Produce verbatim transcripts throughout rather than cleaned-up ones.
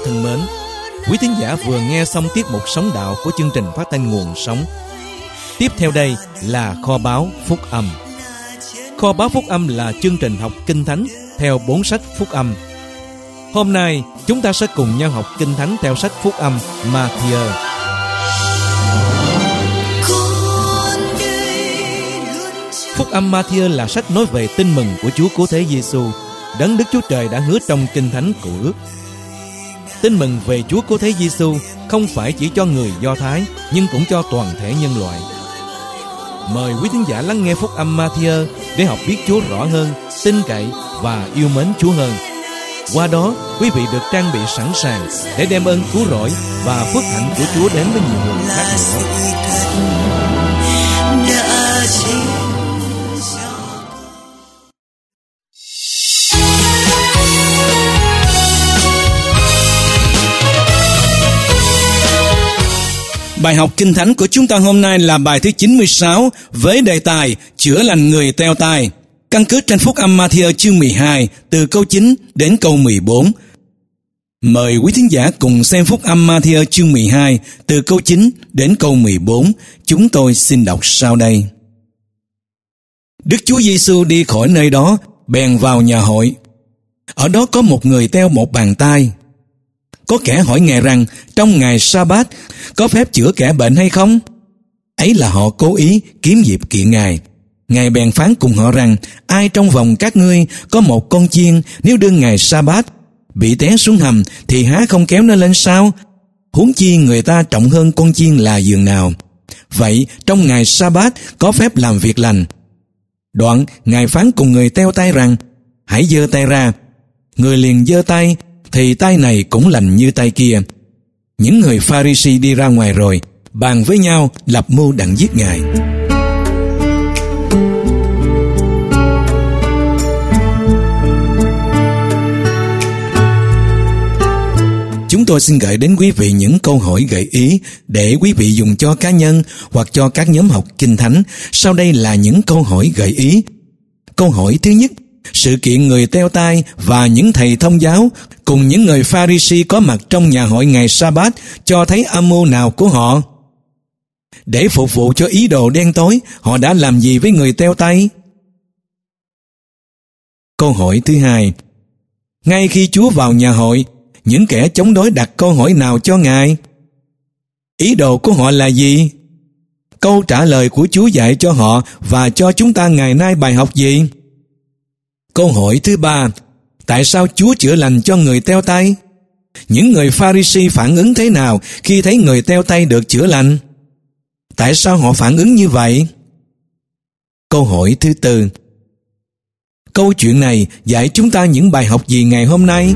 thân mến, quý thính giả vừa nghe xong tiết mục Sống Đạo của chương trình phát thanh Nguồn Sống. Tiếp theo đây là Kho báu Phúc Âm. Kho báu Phúc Âm là chương trình học Kinh Thánh theo bốn sách Phúc Âm. Hôm nay chúng ta sẽ cùng nhau học Kinh Thánh theo sách Phúc Âm Ma-thi-ơ. Phúc Âm Ma-thi-ơ là sách nói về tin mừng của Chúa Cứu Thế Giêsu, đấng Đức Chúa Trời đã hứa trong Kinh Thánh Cựu Ước. Tin mừng về Chúa Cứu Thế Giêsu không phải chỉ cho người Do Thái, nhưng cũng cho toàn thể nhân loại. Mời quý thính giả lắng nghe Phúc Âm Ma-thi-ơ để học biết Chúa rõ hơn, tin cậy và yêu mến Chúa hơn. Qua đó, quý vị được trang bị sẵn sàng để đem ơn cứu rỗi và phước hạnh của Chúa đến với nhiều người khác nữa. Bài học Kinh Thánh của chúng ta hôm nay là bài thứ chín mươi sáu với đề tài Chữa lành người teo tai, căn cứ trên Phúc Âm Ma-thi-ơ chương mười hai từ câu chín đến câu mười bốn. Mời quý thính giả cùng xem Phúc Âm Ma-thi-ơ chương mười hai từ câu chín đến câu mười bốn. Chúng tôi xin đọc sau đây. Đức Chúa Giêsu đi khỏi nơi đó, bèn vào nhà hội. Ở đó có một người teo một bàn tay. Có kẻ hỏi Ngài rằng trong ngày Sa-bát có phép chữa kẻ bệnh hay không? Ấy là họ cố ý kiếm dịp kiện Ngài. Ngài bèn phán cùng họ rằng ai trong vòng các ngươi có một con chiên, nếu đương ngày Sa-bát bị té xuống hầm thì há không kéo nó lên sao? Huống chi người ta trọng hơn con chiên là giường nào. Vậy trong ngày Sa-bát có phép làm việc lành. Đoạn Ngài phán cùng người teo tay rằng hãy giơ tay ra. Người liền giơ tay, thì tay này cũng lành như tay kia. Những người Pha-ri-si đi ra ngoài rồi, bàn với nhau lập mưu đặng giết Ngài. Chúng tôi xin gửi đến quý vị những câu hỏi gợi ý để quý vị dùng cho cá nhân hoặc cho các nhóm học Kinh Thánh. Sau đây là những câu hỏi gợi ý. Câu hỏi thứ nhất: sự kiện người teo tai và những thầy thông giáo cùng những người Pha-ri-si có mặt trong nhà hội ngày Sa-bát cho thấy âm mưu nào của họ? Để phục vụ cho ý đồ đen tối, họ đã làm gì với người teo tay? Câu hỏi thứ hai: ngay khi Chúa vào nhà hội, những kẻ chống đối đặt câu hỏi nào cho Ngài? Ý đồ của họ là gì? Câu trả lời của Chúa dạy cho họ và cho chúng ta ngày nay bài học gì? Câu hỏi thứ ba: tại sao Chúa chữa lành cho người teo tay? Những người Pha-ri-si phản ứng thế nào khi thấy người teo tay được chữa lành? Tại sao họ phản ứng như vậy? Câu hỏi thứ tư: câu chuyện này dạy chúng ta những bài học gì ngày hôm nay?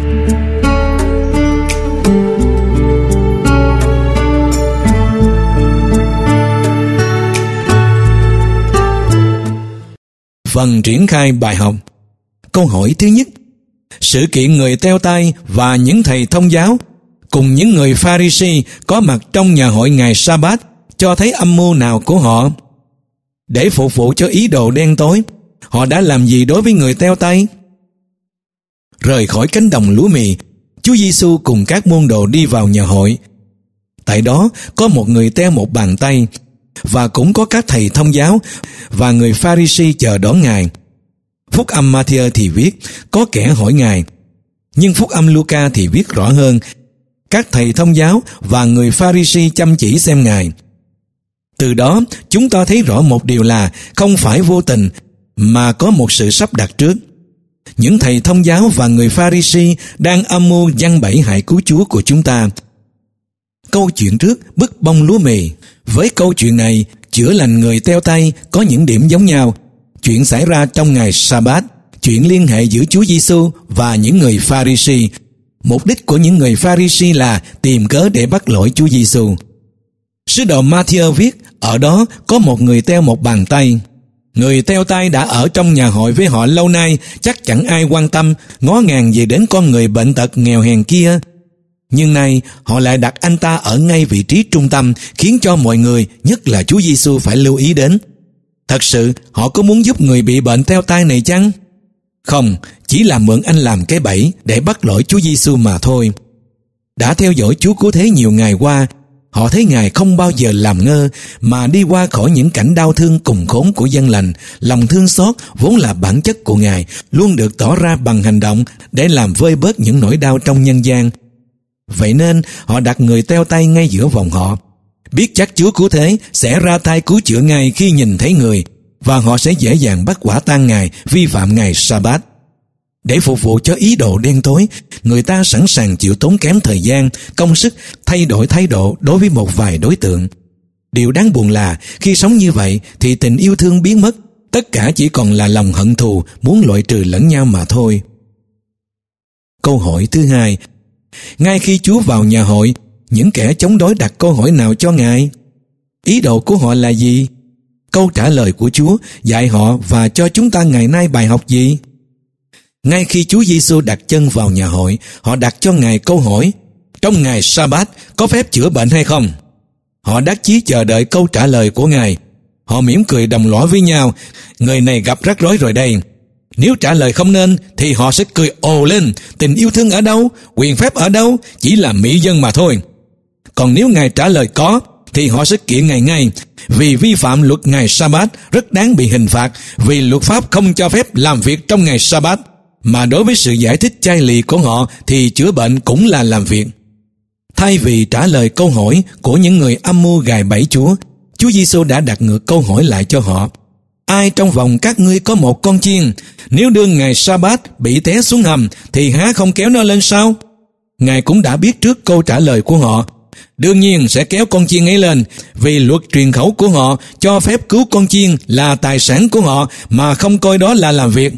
Phần triển khai bài học. Câu hỏi thứ nhất: sự kiện người teo tai và những thầy thông giáo cùng những người Pha-ri-si có mặt trong nhà hội ngày Sa-bát cho thấy âm mưu nào của họ? Để phục vụ cho ý đồ đen tối, họ đã làm gì đối với người teo tay? Rời khỏi cánh đồng lúa mì, Chúa Giêsu cùng các môn đồ đi vào nhà hội. Tại đó có một người teo một bàn tay, và cũng có các thầy thông giáo và người Pha-ri-si chờ đón Ngài. Phúc âm Ma-thi-ơ thì viết có kẻ hỏi Ngài, nhưng Phúc âm Lu-ca thì viết rõ hơn các thầy thông giáo và người Pha-ri-si chăm chỉ xem Ngài. Từ đó chúng ta thấy rõ một điều là không phải vô tình mà có một sự sắp đặt trước. Những thầy thông giáo và người Pha-ri-si đang âm mưu giăng bẫy hại cứu Chúa của chúng ta. Câu chuyện trước, bức bông lúa mì, với câu chuyện này, chữa lành người teo tay có những điểm giống nhau. Chuyện xảy ra trong ngày Sa-bát, chuyện liên hệ giữa Chúa Giêsu và những người Pha-ri-si. Mục đích của những người Pha-ri-si là tìm cớ để bắt lỗi Chúa Giêsu. Sứ đồ Ma-thi-ơ viết, ở đó có một người teo một bàn tay. Người teo tay đã ở trong nhà hội với họ lâu nay, chắc chẳng ai quan tâm, ngó ngàng về đến con người bệnh tật nghèo hèn kia. Nhưng nay họ lại đặt anh ta ở ngay vị trí trung tâm, khiến cho mọi người, nhất là Chúa Giêsu phải lưu ý đến. Thật sự họ có muốn giúp người bị bệnh teo tai này chăng? Không, chỉ là mượn anh làm cái bẫy để bắt lỗi Chúa Giêsu mà thôi. Đã theo dõi Chúa Cứu Thế nhiều ngày qua, họ thấy Ngài không bao giờ làm ngơ mà đi qua khỏi những cảnh đau thương cùng khốn của dân lành. Lòng thương xót vốn là bản chất của Ngài, luôn được tỏ ra bằng hành động để làm vơi bớt những nỗi đau trong nhân gian. Vậy nên họ đặt người teo tay ngay giữa vòng họ, biết chắc Chúa Cứu Thế sẽ ra tay cứu chữa Ngài khi nhìn thấy người, và họ sẽ dễ dàng bắt quả tang Ngài vi phạm ngày Sa-bát. Để phục vụ cho ý đồ đen tối, người ta sẵn sàng chịu tốn kém thời gian, công sức, thay đổi thái độ đối với một vài đối tượng. Điều đáng buồn là khi sống như vậy thì tình yêu thương biến mất, tất cả chỉ còn là lòng hận thù, muốn loại trừ lẫn nhau mà thôi. Câu hỏi thứ hai: ngay khi Chúa vào nhà hội, những kẻ chống đối đặt câu hỏi nào cho Ngài? Ý đồ của họ là gì? Câu trả lời của Chúa dạy họ và cho chúng ta ngày nay bài học gì? Ngay khi Chúa Giêsu đặt chân vào nhà hội, họ đặt cho Ngài câu hỏi: trong ngày Sa-bát có phép chữa bệnh hay không? Họ đắc chí chờ đợi câu trả lời của Ngài. Họ mỉm cười đồng lõa với nhau: người này gặp rắc rối rồi đây. Nếu trả lời không nên thì họ sẽ cười ồ lên: tình yêu thương ở đâu? Quyền phép ở đâu? Chỉ là mỹ dân mà thôi. Còn nếu Ngài trả lời có thì họ sẽ kiện Ngài ngay, vì vi phạm luật ngày Sa-bát rất đáng bị hình phạt, vì luật pháp không cho phép làm việc trong ngày Sa-bát. Mà đối với sự giải thích chai lì của họ thì chữa bệnh cũng là làm việc. Thay vì trả lời câu hỏi của những người âm mưu gài bẫy Chúa, Chúa Giêsu đã đặt ngược câu hỏi lại cho họ: ai trong vòng các ngươi có một con chiên, nếu đương ngày Sa-bát bị té xuống hầm thì há không kéo nó lên sao? Ngài cũng đã biết trước câu trả lời của họ, đương nhiên sẽ kéo con chiên ấy lên, vì luật truyền khẩu của họ cho phép cứu con chiên là tài sản của họ mà không coi đó là làm việc.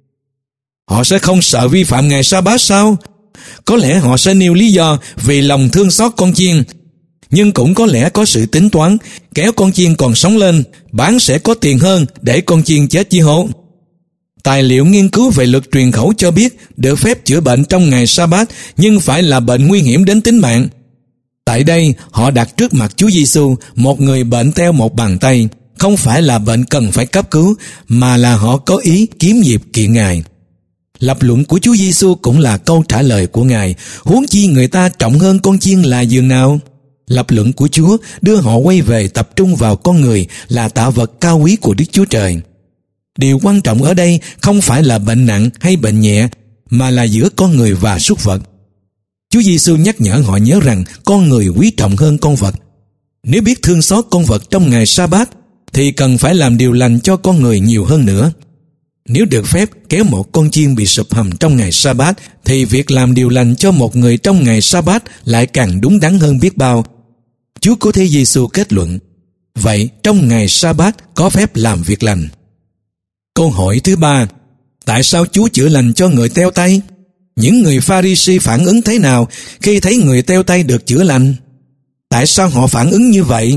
Họ sẽ không sợ vi phạm ngày Sa-bát sao? Có lẽ họ sẽ nêu lý do vì lòng thương xót con chiên, nhưng cũng có lẽ có sự tính toán, kéo con chiên còn sống lên, bán sẽ có tiền hơn để con chiên chết chi hộ. Tài liệu nghiên cứu về luật truyền khẩu cho biết được phép chữa bệnh trong ngày Sa-bát, nhưng phải là bệnh nguy hiểm đến tính mạng. Tại đây, họ đặt trước mặt Chúa Giêsu một người bệnh teo một bàn tay, không phải là bệnh cần phải cấp cứu, mà là họ có ý kiếm dịp kiện Ngài. Lập luận của Chúa Giêsu cũng là câu trả lời của Ngài, huống chi người ta trọng hơn con chiên là giường nào. Lập luận của Chúa đưa họ quay về tập trung vào con người là tạo vật cao quý của Đức Chúa Trời. Điều quan trọng ở đây không phải là bệnh nặng hay bệnh nhẹ, mà là giữa con người và súc vật. Chúa Giêsu nhắc nhở họ nhớ rằng con người quý trọng hơn con vật. Nếu biết thương xót con vật trong ngày Sa-bát thì cần phải làm điều lành cho con người nhiều hơn nữa. Nếu được phép kéo một con chiên bị sụp hầm trong ngày Sa-bát thì việc làm điều lành cho một người trong ngày Sa-bát lại càng đúng đắn hơn biết bao. Chúa Cứu Thế Giêsu kết luận: vậy trong ngày Sa-bát có phép làm việc lành. Câu hỏi thứ ba: tại sao Chúa chữa lành cho người teo tay? Những người Pha-ri-si phản ứng thế nào khi thấy người teo tay được chữa lành? Tại sao họ phản ứng như vậy?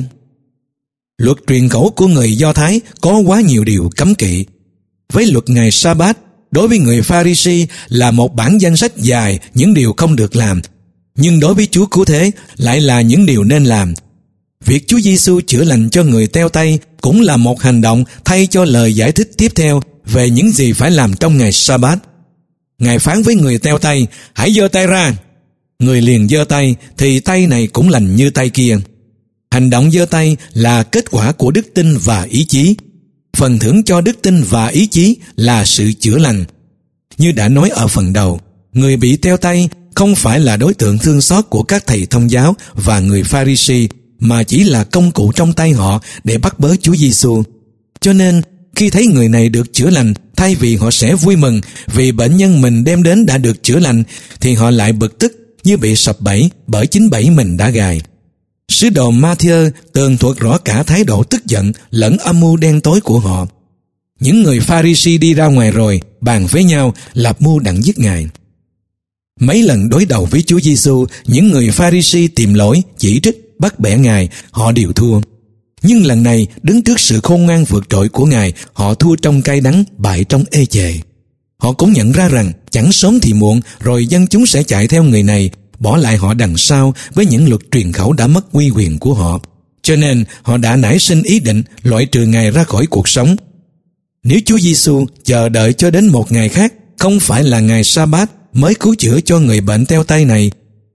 Luật truyền khẩu của người Do Thái có quá nhiều điều cấm kỵ. Với luật ngày Sa-bát, đối với người Pha-ri-si là một bản danh sách dài những điều không được làm, nhưng đối với Chúa Cứu Thế lại là những điều nên làm. Việc Chúa Giêsu chữa lành cho người teo tay cũng là một hành động thay cho lời giải thích tiếp theo về những gì phải làm trong ngày Sa-bát. Ngài phán với người teo tay: hãy giơ tay ra. Người liền giơ tay thì tay này cũng lành như tay kia. Hành động giơ tay là kết quả của đức tin và ý chí. Phần thưởng cho đức tin và ý chí là sự chữa lành. Như đã nói ở phần đầu, người bị teo tay không phải là đối tượng thương xót của các thầy thông giáo và người Pha-ri-si, mà chỉ là công cụ trong tay họ để bắt bớ Chúa Giêsu. Cho nên, khi thấy người này được chữa lành, thay vì họ sẽ vui mừng vì bệnh nhân mình đem đến đã được chữa lành, thì họ lại bực tức như bị sập bẫy bởi chính bẫy mình đã gài. Sứ đồ Ma-thi-ơ tường thuật rõ cả thái độ tức giận lẫn âm mưu đen tối của họ. Những người Pha-ri-si đi ra ngoài rồi, bàn với nhau lập mưu đặng giết Ngài. Mấy lần đối đầu với Chúa Giêsu, những người Pha-ri-si tìm lỗi, chỉ trích, bắt bẻ Ngài, họ đều thua. Nhưng lần này, đứng trước sự khôn ngoan vượt trội của Ngài, họ thua trong cay đắng, bại trong ê chề. Họ cũng nhận ra rằng chẳng sớm thì muộn rồi dân chúng sẽ chạy theo người này, bỏ lại họ đằng sau với những luật truyền khẩu đã mất uy quyền của họ. Cho nên họ đã nảy sinh ý định loại trừ Ngài ra khỏi cuộc sống. Nếu Chúa Giêsu chờ đợi cho đến một ngày khác, không phải là ngày Sa-bát, mới cứu chữa cho người bệnh teo tay này,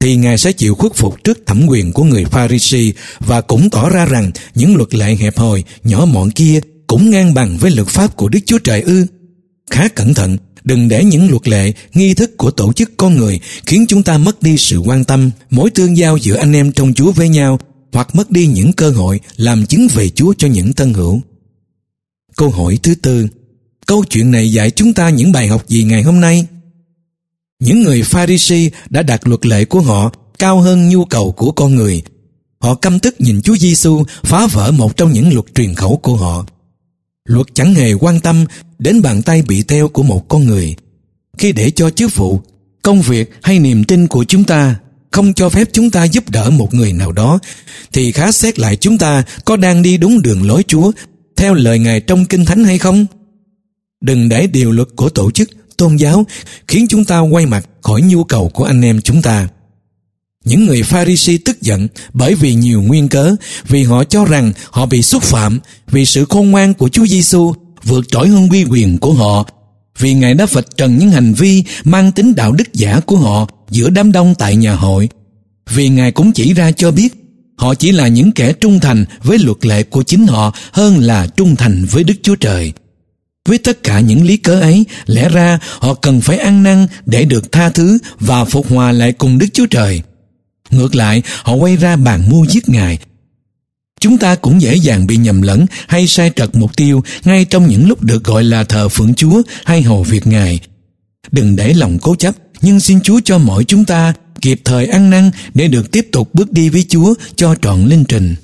thì Ngài sẽ chịu khuất phục trước thẩm quyền của người Pha-ri-si và cũng tỏ ra rằng những luật lệ hẹp hòi, nhỏ mọn kia cũng ngang bằng với luật pháp của Đức Chúa Trời ư? Khá cẩn thận, đừng để những luật lệ, nghi thức của tổ chức con người khiến chúng ta mất đi sự quan tâm, mối tương giao giữa anh em trong Chúa với nhau, hoặc mất đi những cơ hội làm chứng về Chúa cho những tân hữu. Câu hỏi thứ tư, câu chuyện này dạy chúng ta những bài học gì ngày hôm nay? Những người Pha-ri-si đã đặt luật lệ của họ cao hơn nhu cầu của con người. Họ căm tức nhìn Chúa Giêsu phá vỡ một trong những luật truyền khẩu của họ. Luật chẳng hề quan tâm đến bàn tay bị teo của một con người. Khi để cho chức vụ, công việc hay niềm tin của chúng ta không cho phép chúng ta giúp đỡ một người nào đó, thì khá xét lại chúng ta có đang đi đúng đường lối Chúa theo lời Ngài trong Kinh Thánh hay không. Đừng để điều luật của tổ chức, tôn giáo khiến chúng ta quay mặt khỏi nhu cầu của anh em chúng ta. Những người Pha-ri-si tức giận bởi vì nhiều nguyên cớ, vì họ cho rằng họ bị xúc phạm, vì sự khôn ngoan của Chúa Giêsu vượt trội hơn uy quyền của họ, vì Ngài đã vạch trần những hành vi mang tính đạo đức giả của họ giữa đám đông tại nhà hội, vì Ngài cũng chỉ ra cho biết họ chỉ là những kẻ trung thành với luật lệ của chính họ hơn là trung thành với Đức Chúa Trời. Với tất cả những lý cớ ấy, lẽ ra họ cần phải ăn năn để được tha thứ và phục hòa lại cùng Đức Chúa Trời. Ngược lại, họ quay ra bàn mưu giết Ngài. Chúng ta cũng dễ dàng bị nhầm lẫn hay sai trật mục tiêu ngay trong những lúc được gọi là thờ phượng Chúa hay hầu việc Ngài. Đừng để lòng cố chấp, nhưng xin Chúa cho mỗi chúng ta kịp thời ăn năn để được tiếp tục bước đi với Chúa cho trọn linh trình.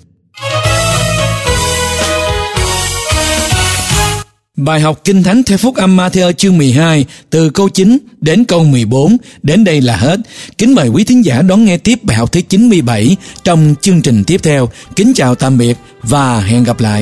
Bài học Kinh Thánh theo Phúc âm Ma-thi-ơ chương mười hai từ câu chín đến câu mười bốn đến đây là hết. Kính mời quý thính giả đón nghe tiếp bài học thứ chín mươi bảy trong chương trình tiếp theo. Kính chào tạm biệt và hẹn gặp lại.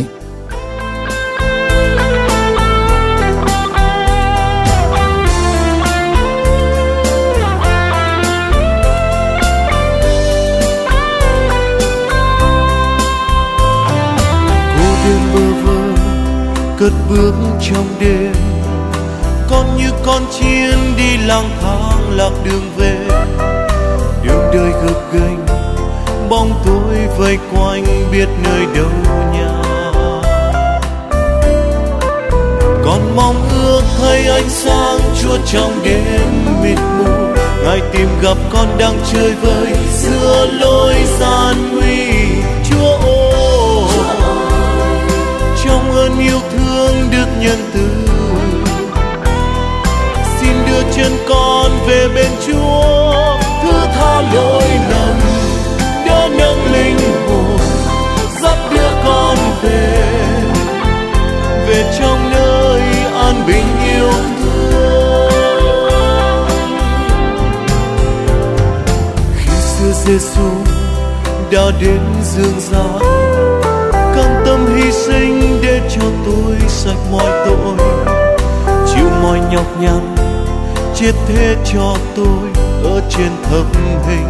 Cất bước trong đêm, con như con chiên đi lang thang lạc đường về. Đường đời gập ghềnh, bóng tối vây quanh biết nơi đâu nhà. Con mong ước thấy ánh sáng Chúa trong đêm mịt mù. Ngài tìm gặp con đang chơi vơi giữa lối gian nguy. Chúa ơi, trong ơn yêu thương Đức nhân từ, xin đưa chân con về bên Chúa, thứ tha lỗi lầm, đỡ nâng linh hồn, dắt đưa con về, về trong nơi an bình yêu thương. Khi xưa Giêsu đã đến dương gian, cam tâm hy sinh để cho tôi sạch mọi tội, chịu mọi nhọc nhằn, chết thế cho tôi ở trên thập hình.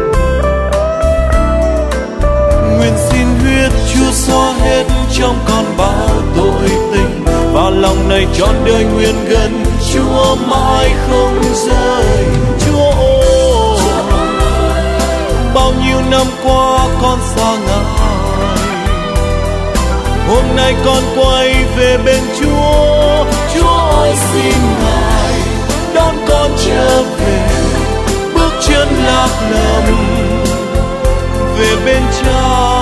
Nguyện xin huyết Chúa xóa hết trong con bao tội tình, và lòng này trọn đời nguyện gần Chúa mãi không rời. Chúa ơi, bao nhiêu năm qua con xa Ngài, hôm nay con quay về bên Chúa. Chúa ơi xin Ngài đón con trở về, bước chân lạc lầm về bên Cha.